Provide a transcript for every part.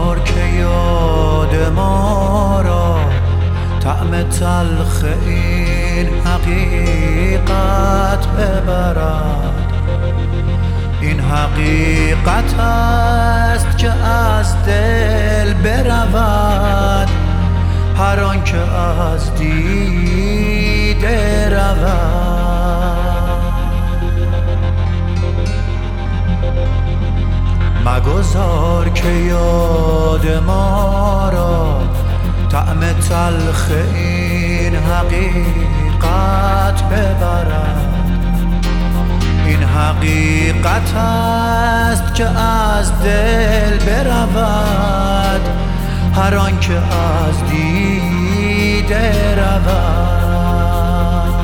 مگذار که یاد ما را طعم تلخ این حقیقت ببرد. این حقیقت است که از دل برود هر آن که از دیده رود. مگذار که یاد ما را طعم تلخ این حقیقت ببرد. این حقیقت است که از دل برود هر آن که از دیده رود.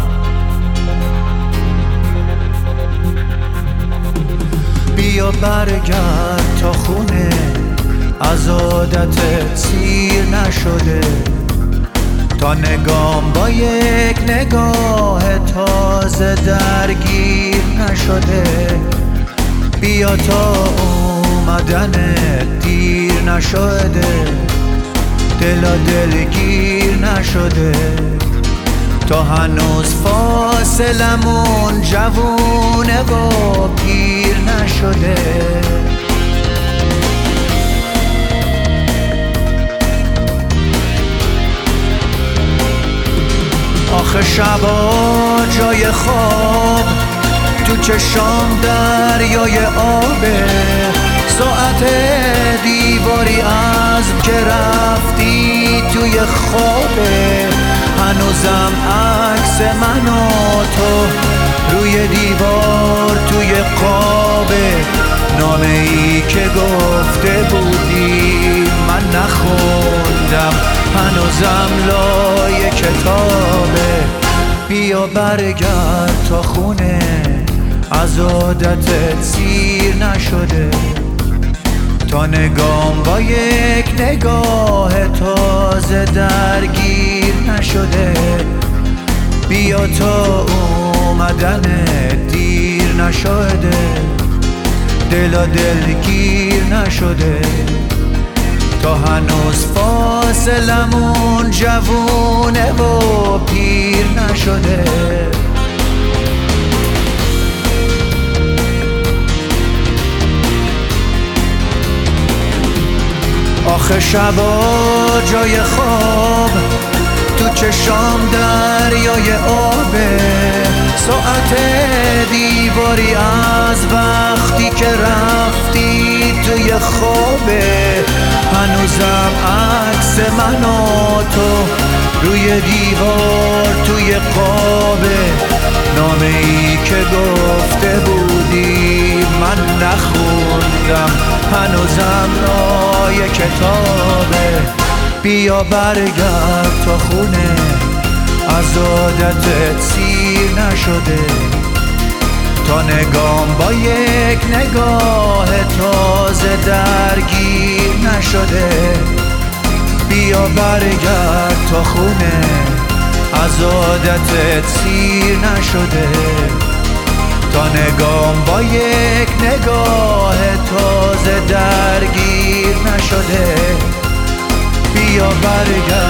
بیا برگرد تا خونه از عادتت سیر نشده، تا نگام با یک نگاه تازه درگیر نشده. بیا تا اومدن دیر نشده، دلا دلگیر نشده، تا هنوز فاصلمون جوونه و پیر نشده. آخه شبا جای خواب تو چشام دریای آبه، ساعت دیواری از که رفتی توی خوابه. هنوزم عکس من و تو روی دیوار توی قابه، نامه ای که گفته بودی من نخوندم هنوزم لای کتابه. بیا برگرد تا خونه از عادتت سیر نشده، تا نگام با یک نگاه تازه درگیر نشده. بیا تا اومدن دیر نشده، دلا دلگیر نشده، تا هنوز فاصلمون جوونه و پیر نشده. آخه شبا جای خواب تو چشام دریای آبه، ساعت دیواری از وقتی که رفتی توی خوابه. هنوزم عکس من و تو روی دیوار توی قابه، نامه ای که گفته بودی من نخوندم هنوزم لای کتابه. بیا برگرد تا خونه از عادتت سیر نشده، تا نگام با یک نگاه تازه درگیر نشده. بیا برگرد تا خونه از عادتت سیر نشده، تا نگام با یک نگاه تازه درگیر نشده. بیا برگرد